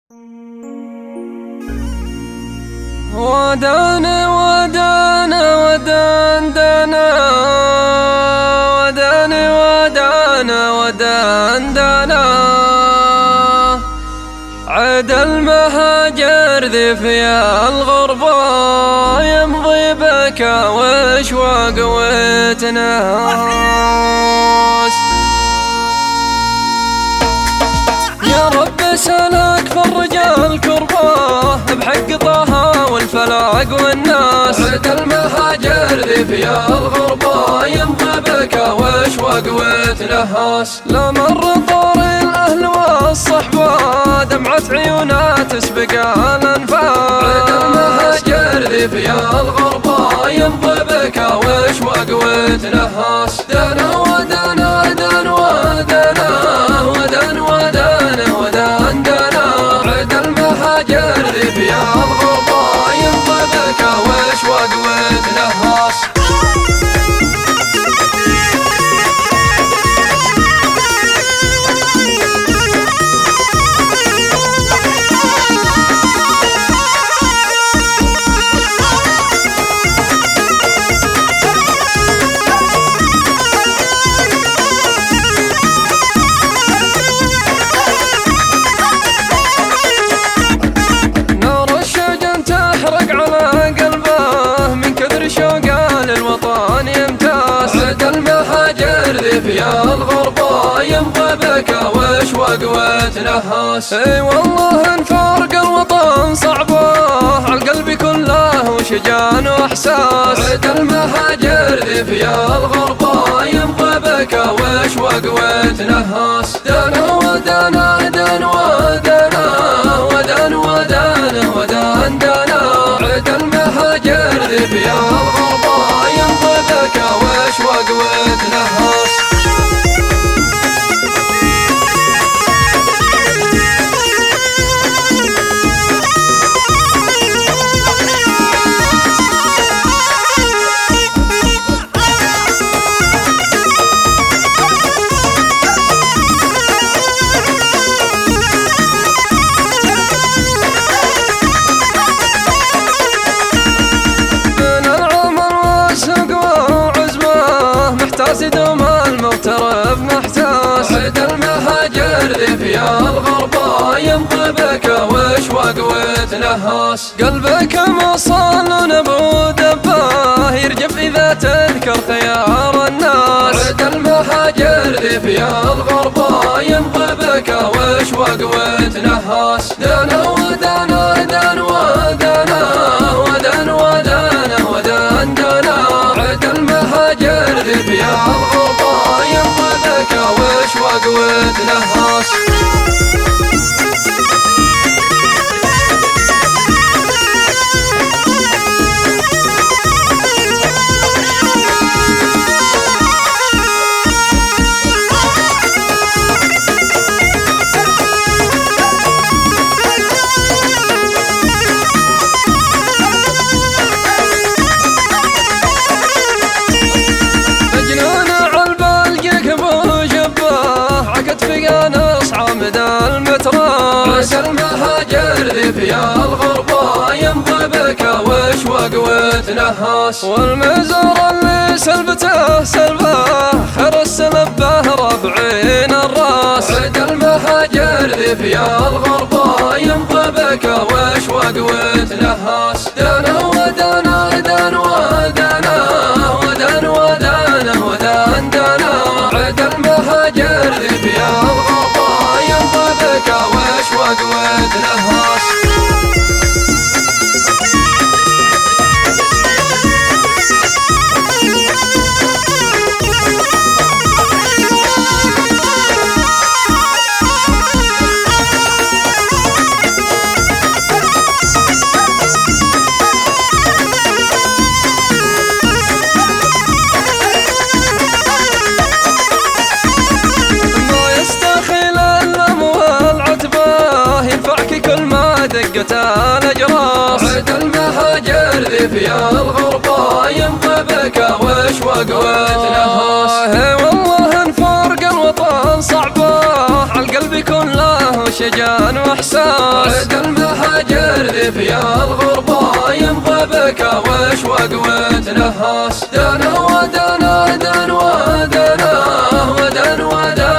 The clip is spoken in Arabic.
ودانا ودانا ودانا ودانا ودانا ودانا عاد المهاجر ذي في الغربة يمضي بكى واشواق وتناس. يا رب سلك فرج الكربة بحق طه والفلاق والناس. عاد المهاجر ذي في الغربة يمضي بكى واشواق وتنهاس. لا مر طار الاهل والصحبة دمعة عيونها تسبق الانفاس. عاد المهاجر ذي في الغربة يمضي بكى واشواق وتنهاس. دانا ودانا دانا ودانا ودانا ودانا ودانا دانا. عاد المهاجر ذي في الغربة يمضي بكى واشواق وتنهاس. في الغربة يمضي بكى واشواق وتنهاس. اي والله انفارق الوطن صعبة عالقلب كله وشجان واحساس. عاد المهاجر في الغربة يمضي بكى واشواق وتنهاس. دانا ودانا دانا ودانا ودانا ودانا ودانا دانا. عاد المهاجر في الغربة يمضي بكى واشواق وتنهاس. دوم المغترب محتاس. عاد المهاجر ذي في الغربة يمضي بكى واشواق وتنهاس. قلبك مصال ونبو دباه يرجف إذا تذكر خيار الناس. عاد المهاجر ذي في الغربة يمضي بكى واشواق وتنهاس. دانا ودانا دانا ودانا ودانا ودانا ودانا دانا. عاد المهاجر ذي في الغربة يمضي بكى واشواق وتنهاس. عاد المهاجر ذي في الغربة يمضي بكى واشواق وتنهاس. والمزار اللي سلبته سلبه خير السلبه ربعين الراس. عاد المهاجر ذي في الغربة يمضي بكى واشواق وتنهاس. دانا ودانا دانا ودانا ودانا ودانا ودانا دانا. عاد المهاجر ذي في الغربة يمضي بكى واشواق وتنهاس. دقة الأجراس. عاد المهاجر ذي في الغربة يمضي بكى واشواق وتنهاس. والله انفارق الوطن صعبة عالقلب كله شجان واحساس. عيد المهاجر ذي في الغربة يمضى بك واشواق وتنهاس. دنا ودنا دنا ودنا ودنا ودنا